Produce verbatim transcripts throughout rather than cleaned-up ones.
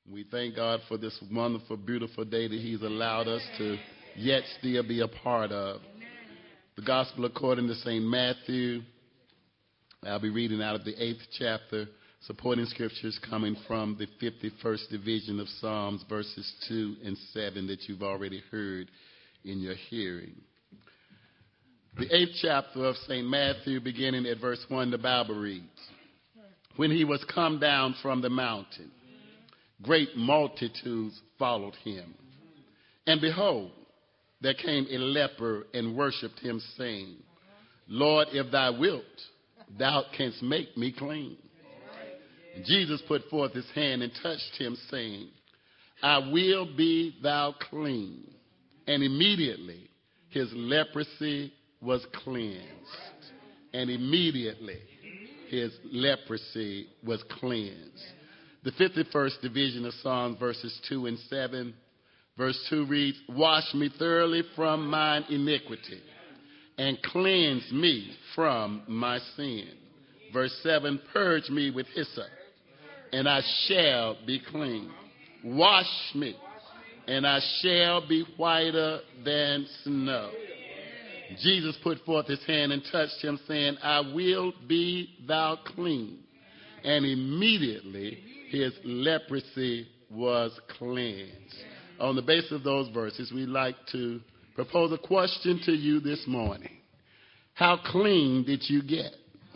We thank God for this wonderful, beautiful day that he's allowed us to yet still be a part of. The gospel according to Saint Matthew. I'll be reading out of the eighth chapter, supporting scriptures coming from the fifty-first division of Psalms, verses two and seven that you've already heard in your hearing. The eighth chapter of Saint Matthew, beginning at verse one, the Bible reads, "When he was come down from the mountain, great multitudes followed him. And behold, there came a leper and worshipped him, saying, Lord, if thou wilt, thou canst make me clean. And Jesus put forth his hand and touched him, saying, I will be thou clean. And immediately his leprosy was cleansed. And immediately his leprosy was cleansed." The fifty-first division of Psalms, verses two and seven. Verse two reads, "Wash me thoroughly from mine iniquity, and cleanse me from my sin." Verse seven, "Purge me with hyssop, and I shall be clean. Wash me, and I shall be whiter than snow." Jesus put forth his hand and touched him, saying, I will be thou clean. And immediately his leprosy was cleansed. On the basis of those verses, we'd like to propose a question to you this morning. How clean did you get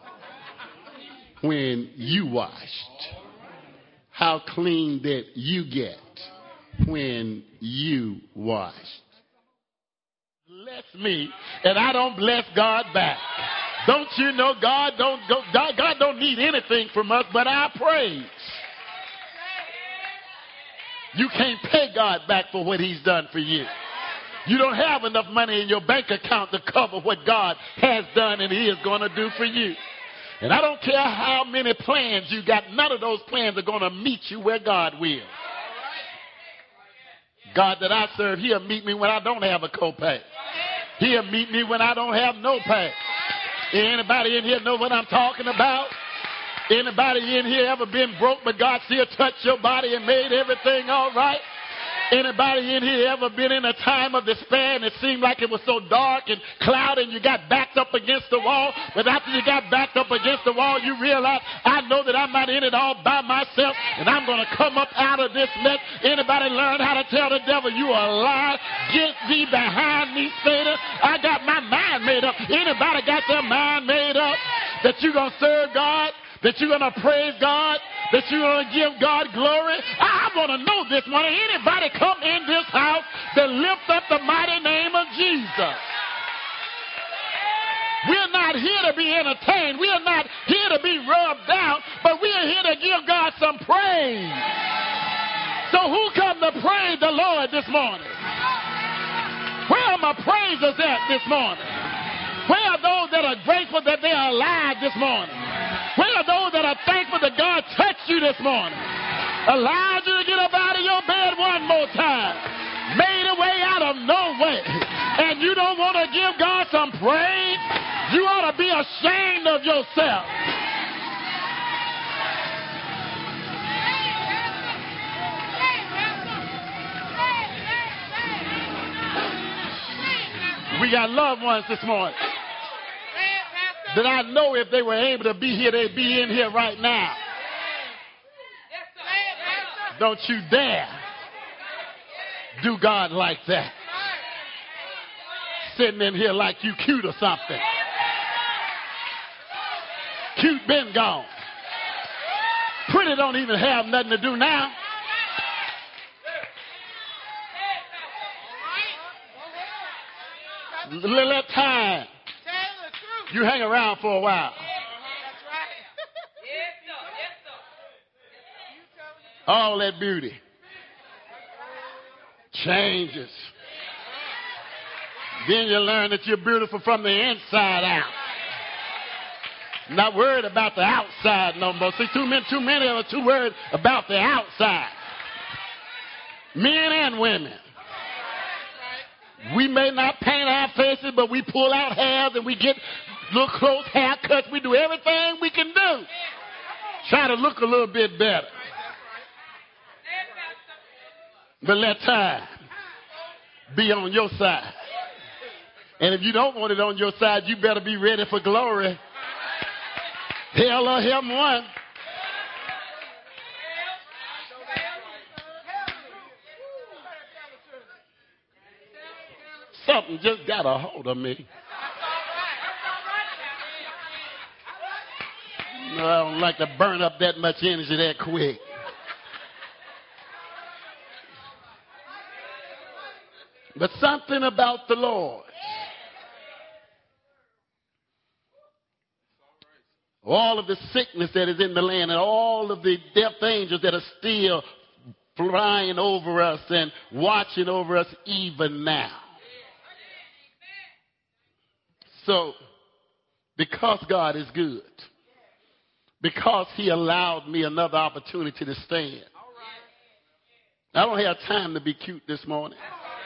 when you washed? How clean did you get when you washed? Bless me, and I don't bless God back. Don't you know God don't go, God, God don't need anything from us but our praise. You can't pay God back for what he's done for you. You don't have enough money in your bank account to cover what God has done and he is going to do for you. And I don't care how many plans you got, none of those plans are going to meet you where God will. God that I serve, he'll meet me when I don't have a copay. He'll meet me when I don't have no pay. Anybody in here know what I'm talking about? Anybody in here ever been broke but God still touched your body and made everything all right? Anybody in here ever been in a time of despair and it seemed like it was so dark and cloudy and you got backed up against the wall? But after you got backed up against the wall, you realize, I know that I'm not in it all by myself and I'm going to come up out of this mess. Anybody learn how to tell the devil, you are a liar? Get thee behind me, Satan. I got my mind made up. Anybody got their mind made up that you're going to serve God? That you're going to praise God, that you're going to give God glory? I want to know this morning. Anybody come in this house that lift up the mighty name of Jesus? We're not here to be entertained. We are not here to be rubbed out, but we are here to give God some praise. So who come to praise the Lord this morning? Where are my praisers at this morning? Where are those that are grateful that they are alive this morning? Where are those that are thankful that God touched you this morning? Allowed you to get up out of your bed one more time. Made a way out of no way. And you don't want to give God some praise? You ought to be ashamed of yourself. We got loved ones this morning that I know if they were able to be here, they'd be in here right now. Don't you dare do God like that. Sitting in here like you cute or something. Cute been gone. Pretty don't even have nothing to do now. Let time. You hang around for a while. All that beauty changes. Then you learn that you're beautiful from the inside out. Not worried about the outside no more. See, too many, too many of us too worried about the outside. Men and women. We may not paint our faces, but we pull out hairs and we get little close haircuts. We do everything we can do. Try to look a little bit better. But let time be on your side. And if you don't want it on your side, you better be ready for glory. Hell or him one. Something just got a hold of me. No, I don't like to burn up that much energy that quick. But something about the Lord. All of the sickness that is in the land and all of the death angels that are still flying over us and watching over us even now. So, because God is good, because he allowed me another opportunity to stand, I don't have time to be cute this morning.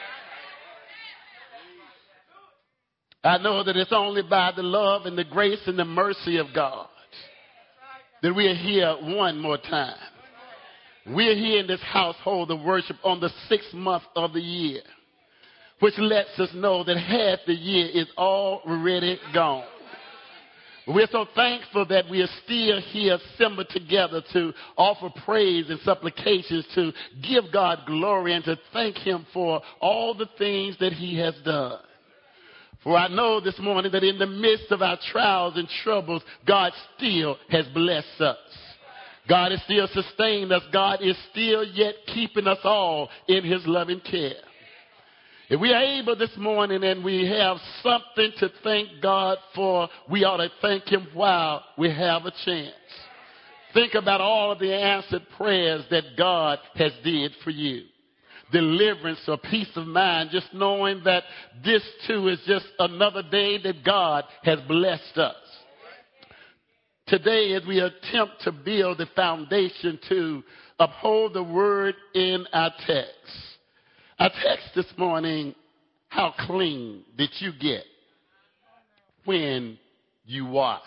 I know that it's only by the love and the grace and the mercy of God that we are here one more time. We're here in this household of worship on the sixth month of the year, which lets us know that half the year is already gone. We're so thankful that we are still here assembled together to offer praise and supplications, to give God glory and to thank him for all the things that he has done. For I know this morning that in the midst of our trials and troubles, God still has blessed us. God is still sustaining us. God is still yet keeping us all in his loving care. If we are able this morning and we have something to thank God for, we ought to thank him while we have a chance. Think about all of the answered prayers that God has did for you. Deliverance or peace of mind, just knowing that this too is just another day that God has blessed us. Today, as we attempt to build the foundation to uphold the word in our text, our text this morning, how clean did you get when you washed?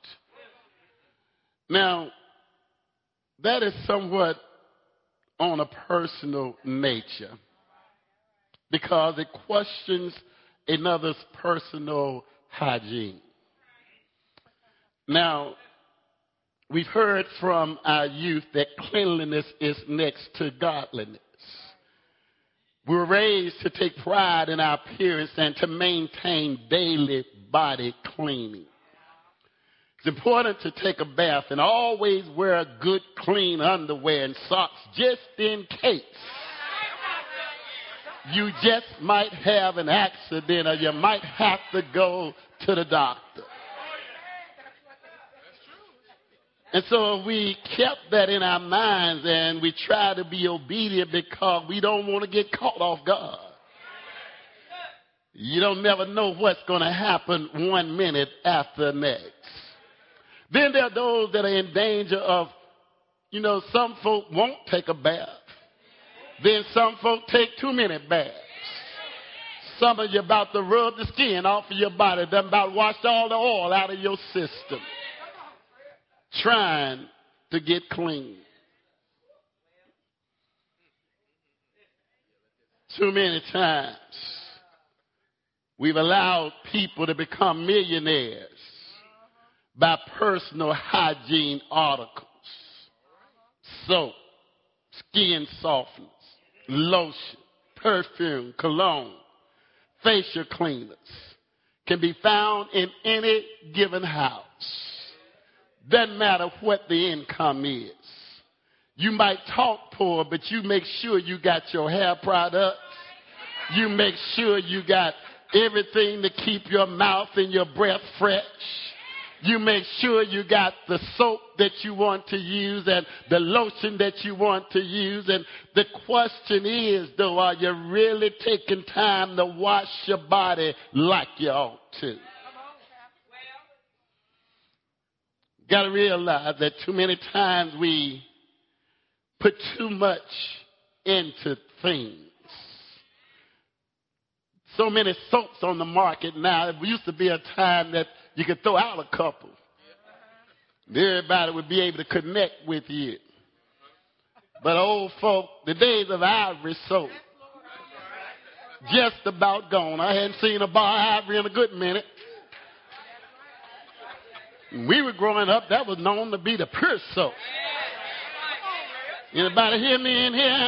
Now, that is somewhat on a personal nature because it questions another's personal hygiene. Now, we've heard from our youth that cleanliness is next to godliness. We were raised to take pride in our appearance and to maintain daily body cleaning. It's important to take a bath and always wear good, clean underwear and socks just in case you just might have an accident or you might have to go to the doctor. And so we kept that in our minds and we try to be obedient because we don't want to get caught off guard. You don't never know what's going to happen one minute after the next. Then there are those that are in danger of, you know, some folk won't take a bath. Then some folk take too many baths. Some of you about to rub the skin off of your body. They're about to wash all the oil out of your system. Trying to get clean. Too many times we've allowed people to become millionaires by personal hygiene articles, soap, skin softeners, lotion, perfume, cologne, facial cleaners can be found in any given house. Doesn't matter what the income is. You might talk poor, but you make sure you got your hair products. You make sure you got everything to keep your mouth and your breath fresh. You make sure you got the soap that you want to use and the lotion that you want to use. And the question is, though, are you really taking time to wash your body like you ought to? Got to realize that too many times we put too much into things. So many soaps on the market now. It used to be a time that you could throw out a couple. Everybody would be able to connect with you. But old folk, the days of ivory soap, just about gone. I hadn't seen a bar ivory in a good minute. When we were growing up, that was known to be the pure soap. Anybody hear me in here?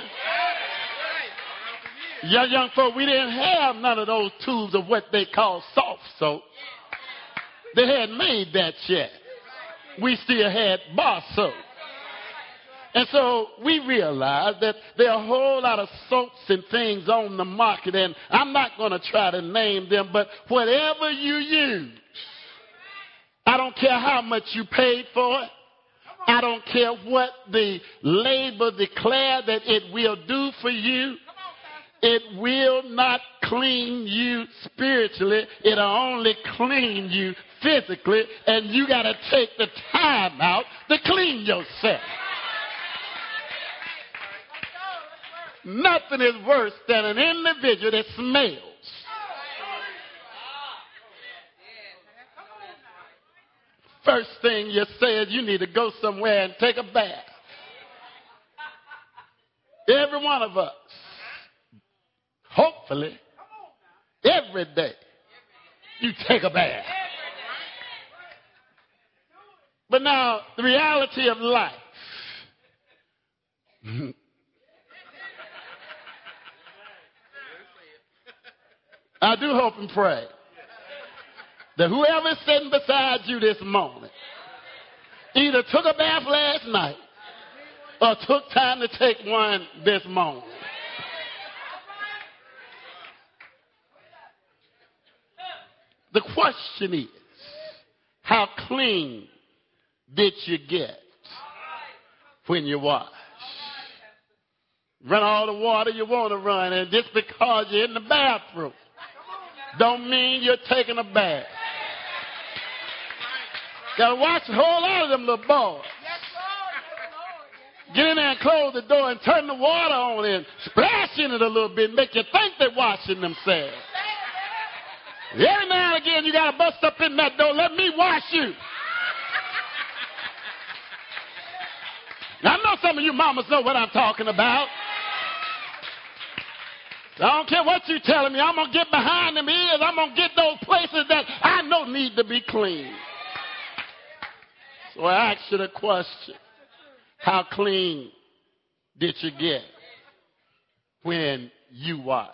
Young, young folk, we didn't have none of those tubes of what they call soft soap. They hadn't made that yet. We still had bar soap. And so we realized that there are a whole lot of soaps and things on the market, and I'm not going to try to name them, but whatever you use, I don't care how much you paid for it. I don't care what the label declare that it will do for you. It will not clean you spiritually. It'll only clean you physically, and you got to take the time out to clean yourself. Nothing is worse than an individual that smells. First thing you say is you need to go somewhere and take a bath. Every one of us, hopefully, every day, you take a bath. But now, the reality of life, I do hope and pray that whoever is sitting beside you this morning either took a bath last night or took time to take one this morning. The question is, how clean did you get when you wash? Run all the water you want to run, and just because you're in the bathroom don't mean you're taking a bath. Got to watch a whole lot of them little boys. Get in there and close the door and turn the water on and splash in it a little bit and make you think they're washing themselves. Every now and again you got to bust up in that door. Let me wash you. Now, I know some of you mamas know what I'm talking about. I don't care what you're telling me. I'm going to get behind them ears. I'm going to get those places that I know need to be clean. So I ask you the question, how clean did you get when you washed?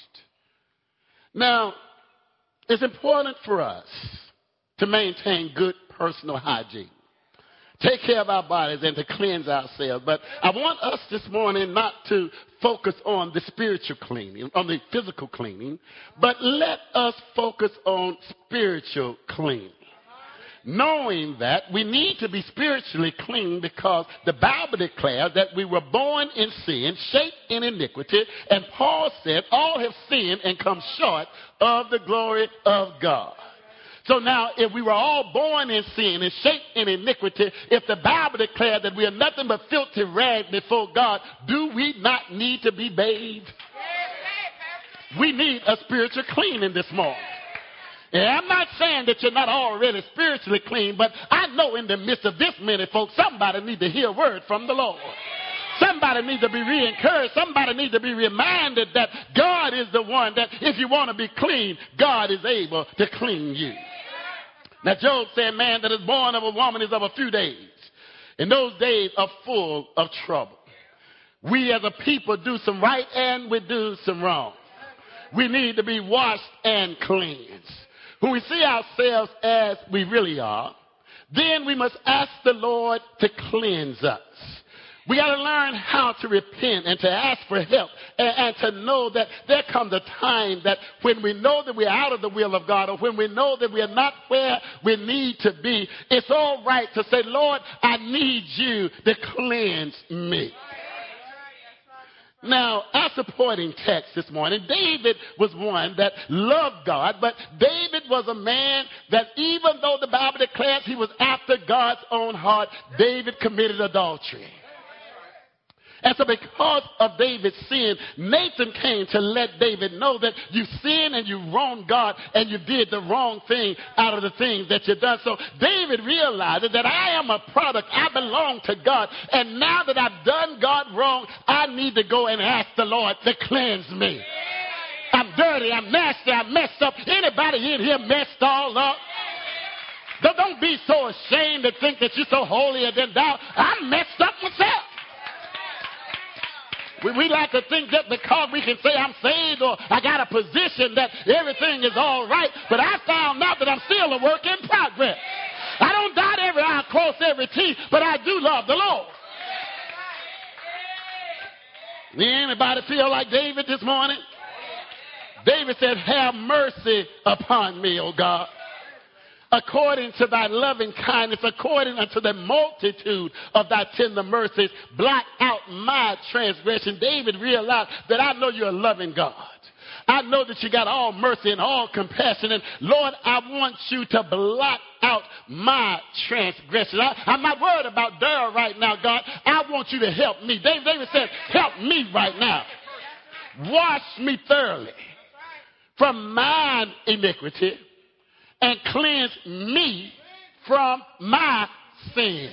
Now, it's important for us to maintain good personal hygiene, take care of our bodies, and to cleanse ourselves. But I want us this morning not to focus on the spiritual cleaning, on the physical cleaning, but let us focus on spiritual cleaning. Knowing that we need to be spiritually clean because the Bible declares that we were born in sin, shaped in iniquity, and Paul said all have sinned and come short of the glory of God. So now, if we were all born in sin and shaped in iniquity, if the Bible declared that we are nothing but filthy rags before God, do we not need to be bathed? We need a spiritual cleaning this morning. And I'm not saying that you're not already spiritually clean, but I know in the midst of this many folks, somebody needs to hear a word from the Lord. Somebody needs to be re-encouraged. Somebody needs to be reminded that God is the one that if you want to be clean, God is able to clean you. Now, Job said, man that is born of a woman is of a few days. And those days are full of trouble. We as a people do some right and we do some wrong. We need to be washed and cleansed. When we see ourselves as we really are, then we must ask the Lord to cleanse us. We got to learn how to repent and to ask for help and, and to know that there comes a time that when we know that we're out of the will of God or when we know that we are not where we need to be, it's all right to say, Lord, I need you to cleanse me. Now, our supporting text this morning, David was one that loved God, but David was a man that even though the Bible declares he was after God's own heart, David committed adultery. And so because of David's sin, Nathan came to let David know that you sinned and you wronged God and you did the wrong thing out of the things that you've done. So David realized that I am a product. I belong to God. And now that I've done God wrong, I need to go and ask the Lord to cleanse me. I'm dirty. I'm nasty. I'm messed up. Anybody in here messed all up? Don't be so ashamed to think that you're so holier than thou. I'm messed up myself. We, we like to think that because we can say I'm saved or I got a position that everything is all right, but I found out that I'm still a work in progress. I don't dot every I, cross every T, but I do love the Lord. Anybody feel like David this morning? David said, have mercy upon me, O God, according to thy loving kindness, according unto the multitude of thy tender mercies, blot out my transgression. David realized that I know you're a loving God. I know that you got all mercy and all compassion. And Lord, I want you to blot out my transgression. I, I'm not worried about Darrell right now, God. I want you to help me. David, David said, help me right now. Wash me thoroughly from mine iniquity and cleanse me from my sin.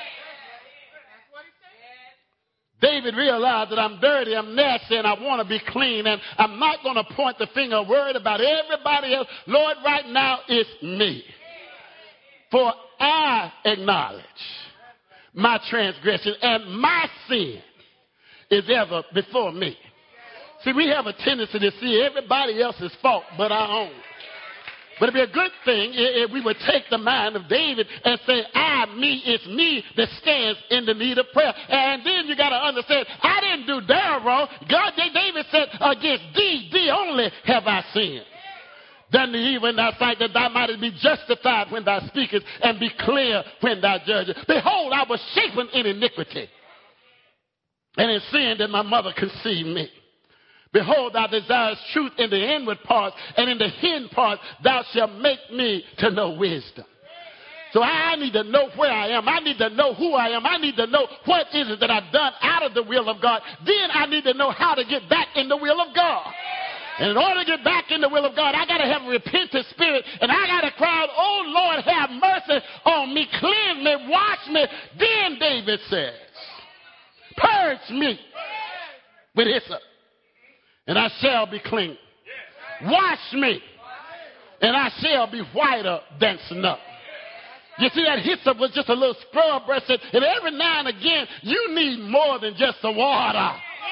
David realized that I'm dirty, I'm nasty, and I want to be clean. And I'm not going to point the finger worried about everybody else. Lord, right now it's me. For I acknowledge my transgression, and my sin is ever before me. See, we have a tendency to see everybody else's fault but our own. But it'd be a good thing if we would take the mind of David and say, I, me, it's me that stands in the need of prayer. And then you got to understand, I didn't do Darrell wrong. God, David said, against thee, thee only have I sinned. Done the evil in thy sight, that thou mightest be justified when thou speakest and be clear when thou judgest. Behold, I was shapen in iniquity, and in sin did my mother conceive me. Behold, thou desirest truth in the inward parts, and in the hidden parts thou shalt make me to know wisdom. So I need to know where I am. I need to know who I am. I need to know what is it that I've done out of the will of God. Then I need to know how to get back in the will of God. And in order to get back in the will of God, I got to have a repentant spirit, and I got to cry out, oh, Lord, have mercy on me, cleanse me, wash me. Then David says, purge me with hyssop, and I shall be clean. Wash me, and I shall be whiter than snow. You see, that hyssop was just a little scrub brush, and every now and again, you need more than just the water.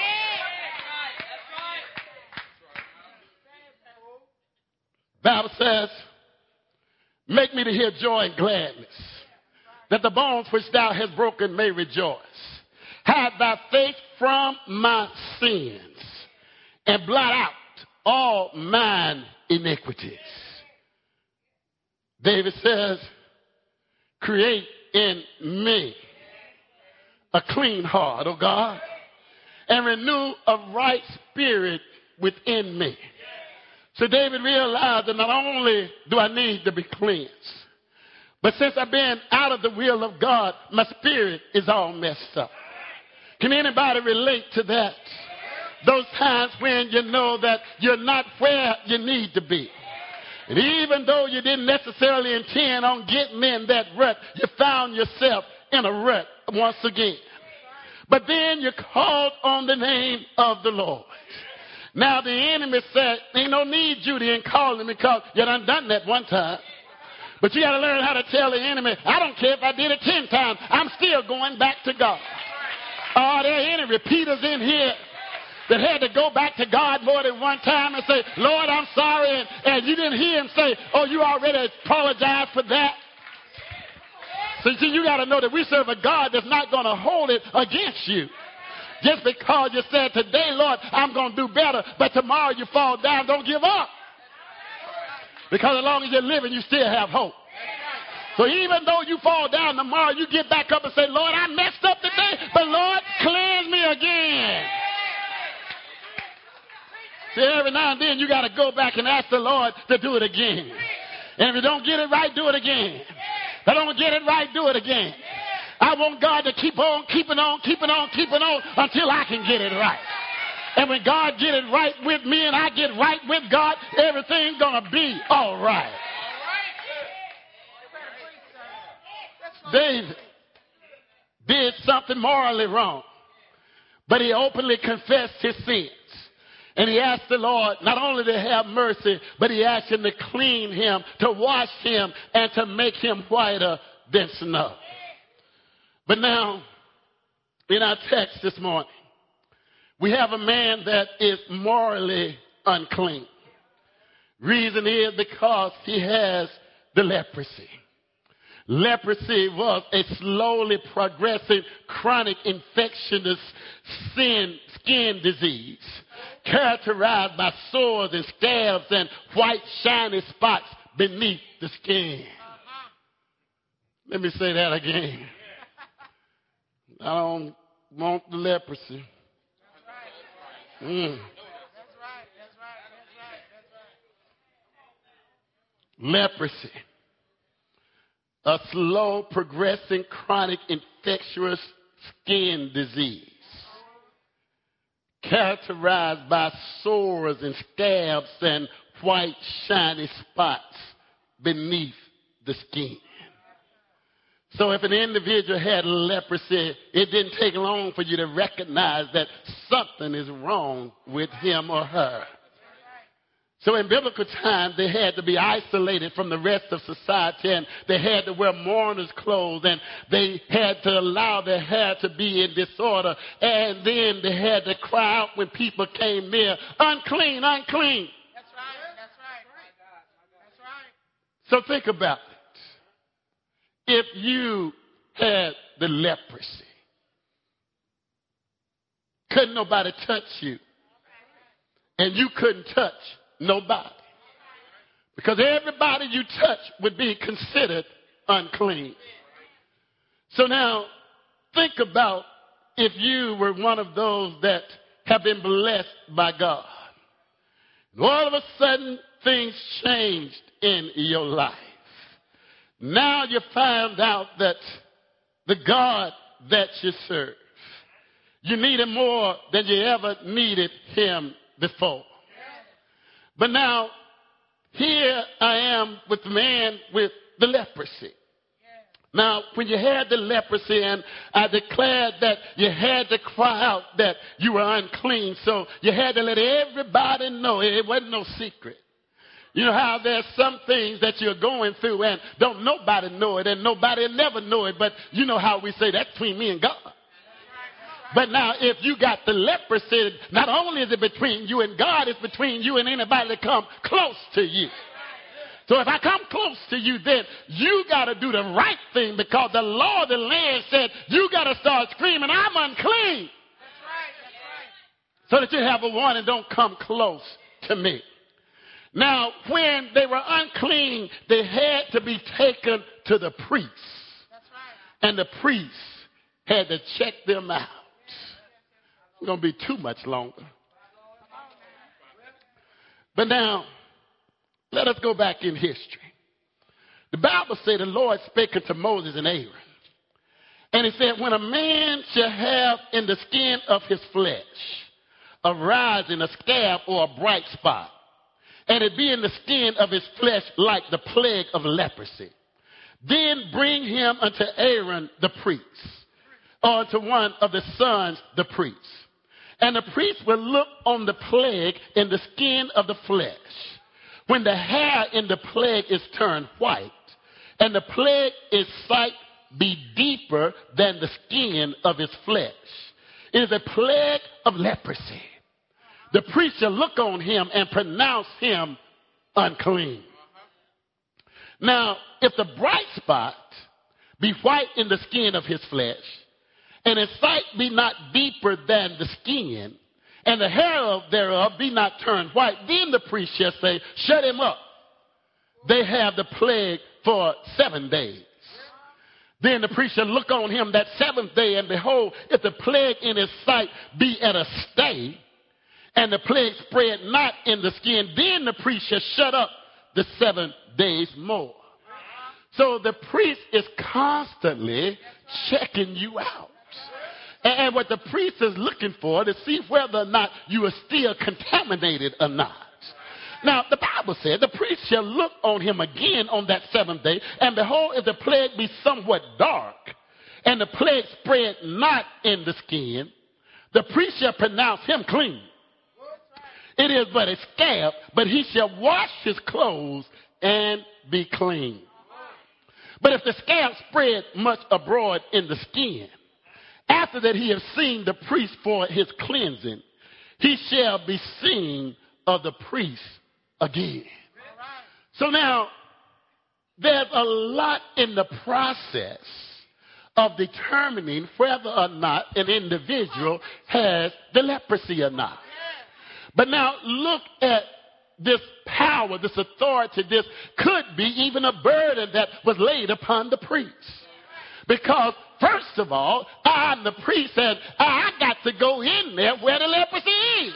Bible says, make me to hear joy and gladness, that the bones which thou hast broken may rejoice. Hide thy face from my sins, and blot out all mine iniquities. David says, create in me a clean heart, O God, and renew a right spirit within me. So David realized that not only do I need to be cleansed, but since I've been out of the will of God, my spirit is all messed up. Can anybody relate to that? Those times when you know that you're not where you need to be. And even though you didn't necessarily intend on getting in that rut, you found yourself in a rut once again. But then you called on the name of the Lord. Now the enemy said, ain't no need, Judy, in calling me because you done done that one time. But you got to learn how to tell the enemy, I don't care if I did it ten times. I'm still going back to God. Oh, there are any repeaters in here that had to go back to God more than one time and say, Lord, I'm sorry. And, and you didn't hear him say, oh, you already apologized for that. So see, you got to know that we serve a God that's not going to hold it against you. Just because you said today, Lord, I'm going to do better, but tomorrow you fall down, don't give up. Because as long as you're living, you still have hope. So even though you fall down tomorrow, you get back up and say, Lord, I messed up today, but Lord, cleanse me again. See, every now and then you got to go back and ask the Lord to do it again. And if you don't get it right, do it again. If I don't get it right, do it again. I want God to keep on, keeping on, keeping on, keeping on until I can get it right. And when God get it right with me and I get right with God, everything's going to be all right. David did something morally wrong, but he openly confessed his sins. And he asked the Lord not only to have mercy, but he asked him to clean him, to wash him, and to make him whiter than snow. But now, in our text this morning, we have a man that is morally unclean. Reason is because he has the leprosy. Leprosy was a slowly progressing chronic infectious sin, skin disease characterized by sores and scabs and white shiny spots beneath the skin. Let me say that again. I don't want the leprosy. Mm. Leprosy. A slow progressing chronic infectious skin disease characterized by sores and scabs and white shiny spots beneath the skin. So if an individual had leprosy, it didn't take long for you to recognize that something is wrong with him or her. So in biblical times, they had to be isolated from the rest of society, and they had to wear mourner's clothes, and they had to allow their hair to be in disorder, and then they had to cry out when people came near, unclean, unclean. That's right, that's right. That's right. So think about it. If you had the leprosy, couldn't nobody touch you, and you couldn't touch nobody. Because everybody you touch would be considered unclean. So now, think about if you were one of those that have been blessed by God. And all of a sudden, things changed in your life. Now you find out that the God that you serve, you need him more than you ever needed him before. But now, here I am with the man with the leprosy. Now, when you had the leprosy, and I declared that you had to cry out that you were unclean, so you had to let everybody know. It wasn't no secret. You know how there's some things that you're going through and don't nobody know it, and nobody will never know it, but you know how we say that's between me and God. But now, if you got the leprosy, not only is it between you and God, it's between you and anybody that come close to you. So if I come close to you, then you got to do the right thing, because the law of the land said you got to start screaming, I'm unclean. That's right, that's right. So that you have a warning, don't come close to me. Now, when they were unclean, they had to be taken to the priest. That's right. And the priest had to check them out. It's going to be too much longer. But now, let us go back in history. The Bible says the Lord spake unto Moses and Aaron. And he said, when a man shall have in the skin of his flesh a rising, a scab, or a bright spot, and it be in the skin of his flesh like the plague of leprosy, then bring him unto Aaron the priest, or unto one of the sons the priests. And the priest will look on the plague in the skin of the flesh. When the hair in the plague is turned white, and the plague is sight be deeper than the skin of his flesh, it is a plague of leprosy. The priest shall look on him and pronounce him unclean. Now, if the bright spot be white in the skin of his flesh, and his sight be not deeper than the skin, and the hair thereof be not turned white, then the priest shall say, shut him up. They have the plague for seven days. Then the priest shall look on him that seventh day, and behold, if the plague in his sight be at a stay, and the plague spread not in the skin, then the priest shall shut up the seven days more. So the priest is constantly checking you out. And what the priest is looking for to see whether or not you are still contaminated or not. Now, the Bible said the priest shall look on him again on that seventh day, and behold, if the plague be somewhat dark, and the plague spread not in the skin, the priest shall pronounce him clean. It is but a scab, but he shall wash his clothes and be clean. But if the scab spread much abroad in the skin, after that he has seen the priest for his cleansing, he shall be seen of the priest again. So now, there's a lot in the process of determining whether or not an individual has the leprosy or not. But now look at this power, this authority, this could be even a burden that was laid upon the priest. Because first of all, I'm the priest and I got to go in there where the leprosy is.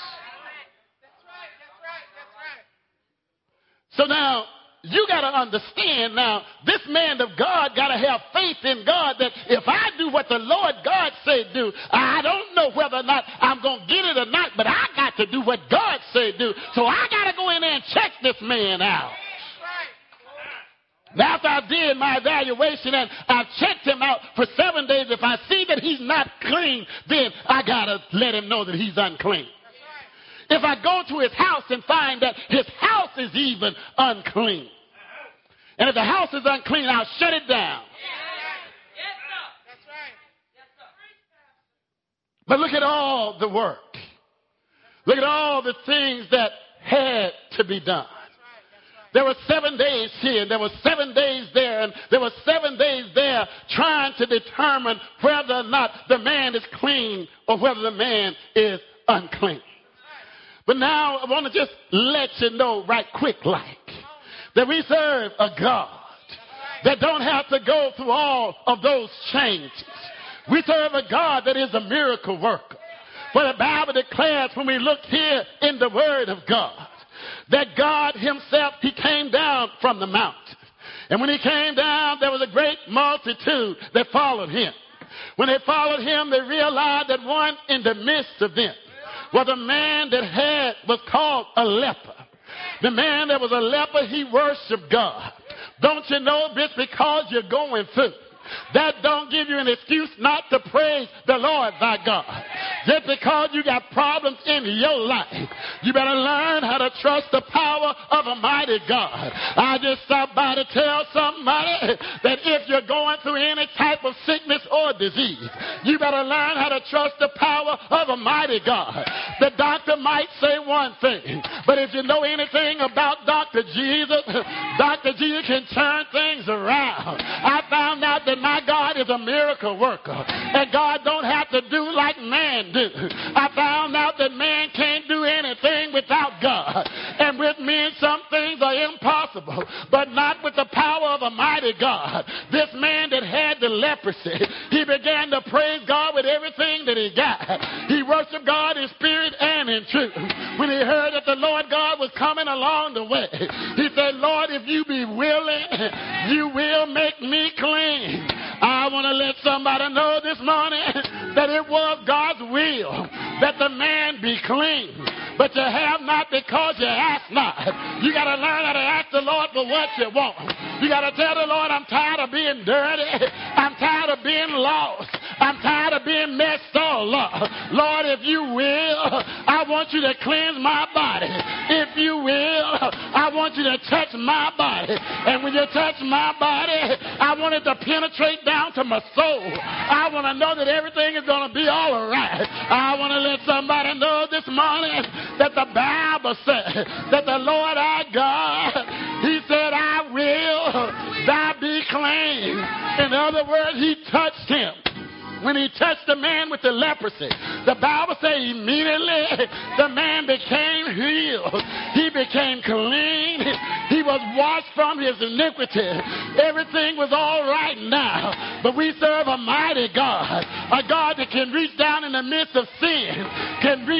So now, you got to understand now, this man of God got to have faith in God that if I do what the Lord God said do, I don't know whether or not I'm going to get it or not, but I got to do what God said do. So I got to go in there and check this man out. Now, after I did my evaluation and I've checked him out for seven days, if I see that he's not clean, then I got to let him know that he's unclean. If I go to his house and find that his house is even unclean, and if the house is unclean, I'll shut it down. But look at all the work. Look at all the things that had to be done. There were seven days here, and there were seven days there, and there were seven days there trying to determine whether or not the man is clean or whether the man is unclean. But now I want to just let you know right quick like that we serve a God that don't have to go through all of those changes. We serve a God that is a miracle worker. For the Bible declares when we look here in the Word of God that God himself, he came down from the mountain. And when he came down, there was a great multitude that followed him. When they followed him, they realized that one in the midst of them was a man that had was called a leper. The man that was a leper, he worshiped God. Don't you know this because you're going through? That don't give you an excuse not to praise the Lord thy God. Just because you got problems in your life, you better learn how to trust the power of a mighty God. I just stopped by to tell somebody that if you're going through any type of sickness or disease, you better learn how to trust the power of a mighty God. The doctor might say one thing, but if you know anything about Doctor Jesus, Doctor Jesus can turn things around. I found out that my God is a miracle worker, and God don't have to do like man do. I found out that man can't do anything without God, and with men some things are impossible, but not with the power of a mighty God. This man that had the leprosy, he began to praise God with everything that he got. He worshiped God in spirit and in truth. When he heard that the Lord God was coming along the way, he said, Lord, if you be willing, you will make me clean. I want to let somebody know this morning that it was God's will that the man be clean. But you have not because you ask not. You got to learn how to ask the Lord for what you want. You got to tell the Lord, I'm tired of being dirty. I'm tired of being lost. I'm tired of being messed all up. Lord, if you will, I want you to cleanse my body. If you will, I want you to touch my body. And when you touch my body, I want it to penetrate down to my soul. I want to know that everything is going to be all right. I want to let somebody know this morning that the Bible said that the Lord our God, he said, I will thou be clean. In other words, he touched him. When he touched the man with the leprosy, the Bible says immediately the man became healed. He became clean. He was washed from his iniquity. Everything was all right now. But we serve a mighty God, a God that can reach down in the midst of sin, can reach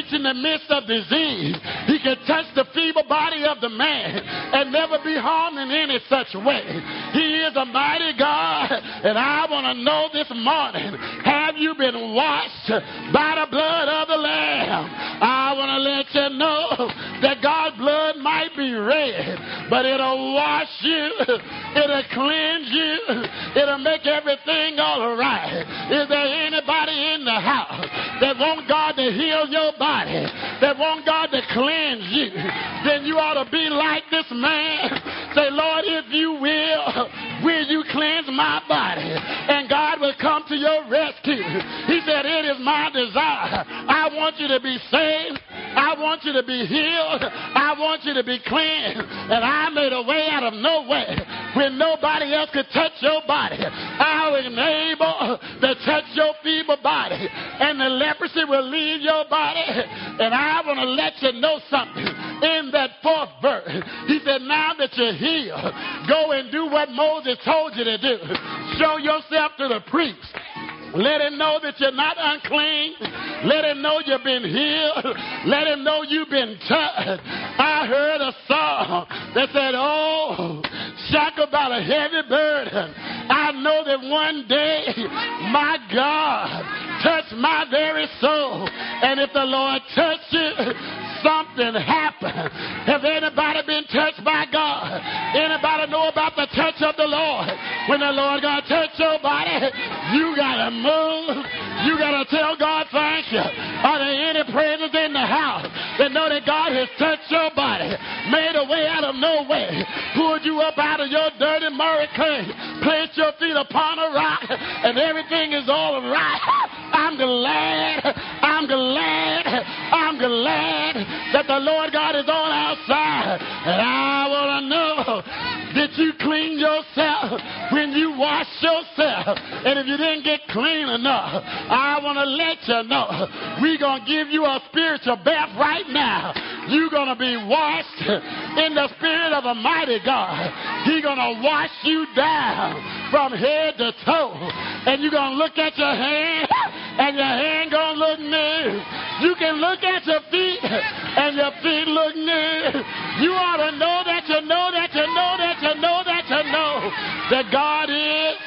reach in the midst of disease. He can touch the feeble body of the man and never be harmed in any such way. He is a mighty God, and I want to know this morning, have you been washed by the blood of the Lamb? I want to let you know that God's blood might be red, but it'll wash you, it'll cleanse you, it'll make everything all right. Is there anybody in the house that want God to heal your body, that want God to cleanse you? Then you ought to be like this man. Say, Lord, if you will, will you cleanse my body? And God will come to your rescue. He said, it is my desire. I want you to be saved. I want you to be healed. I want you to be cleansed. And I made a way out of no way when nobody else could touch your body. I was able to touch your feeble body, and the leprosy will leave your body. And I want to let you know something. In that fourth verse, he said, now that you're healed, go and do what Moses told you to do. Show yourself to the priest. Let him know that you're not unclean. Let him know you've been healed. Let him know you've been touched. I heard a song that said, oh, shackled by a heavy burden, I know that one day my God touched my very soul. And if the Lord touched you, something happened. Has anybody been touched by God? Anybody know about the touch of the Lord? When the Lord God touch your body, you got to move. You got to tell God thank you. Are there any praises in the house that know that God has touched your body, made a way out of no way, pulled you up out of your dirty murray clay, placed your feet upon a rock, and everything is all right? I'm glad, I'm glad, I'm glad that the Lord God is on our side. And I want to know, did you clean yourself when you wash yourself? And if you didn't get clean enough, I want to let you know, we're going to give you a spiritual bath right now. You're going to be washed in the spirit of a mighty God. He's going to wash you down from head to toe. And you're going to look at your hand, and your hand going to look new. You can look at your feet, and your feet look new. You ought to know that you know that you know that you know that you know that God is,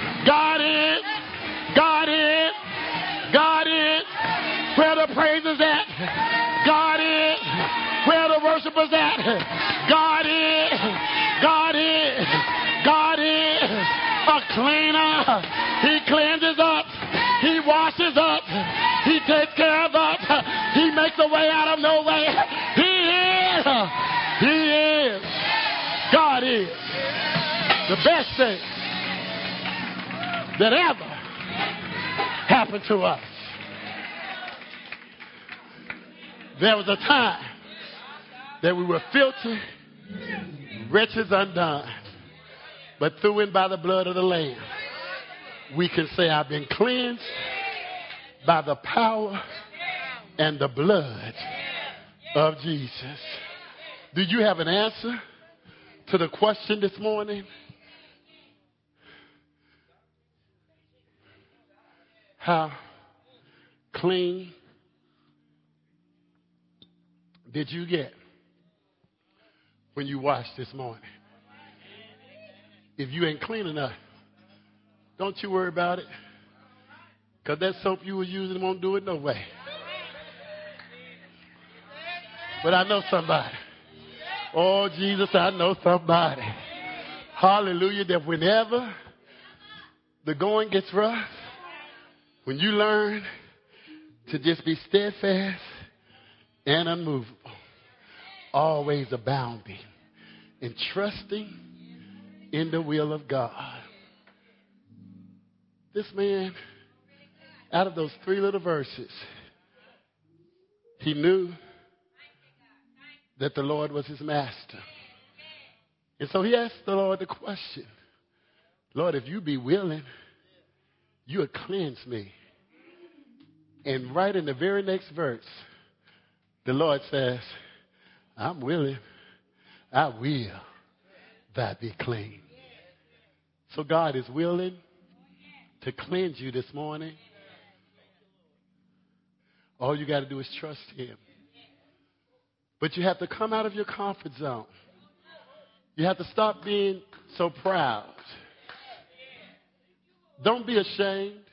God is, God is, God is where the praise is at. God is where the worship is at. God is, God is, God is a cleaner. He cleanses us. He washes us. He takes care of us. He makes a way out of no way. He is. He is. God is the best thing that ever happened to us. There was a time that we were filthy, wretches undone, but through and by the blood of the Lamb, we can say, I've been cleansed by the power and the blood of Jesus. Do you have an answer to the question this morning? How clean did you get when you washed this morning? If you ain't clean enough, don't you worry about it. Because that soap you were using won't do it no way. But I know somebody. Oh, Jesus, I know somebody. Hallelujah, that whenever the going gets rough, when you learn to just be steadfast and unmovable, always abounding and trusting in the will of God. This man, out of those three little verses, he knew that the Lord was his master. And so he asked the Lord the question, Lord, if you be willing, you would cleanse me. And right in the very next verse, the Lord says, I'm willing, I will that be clean. So God is willing to cleanse you this morning. All you got to do is trust him. But you have to come out of your comfort zone. You have to stop being so proud. Don't be ashamed.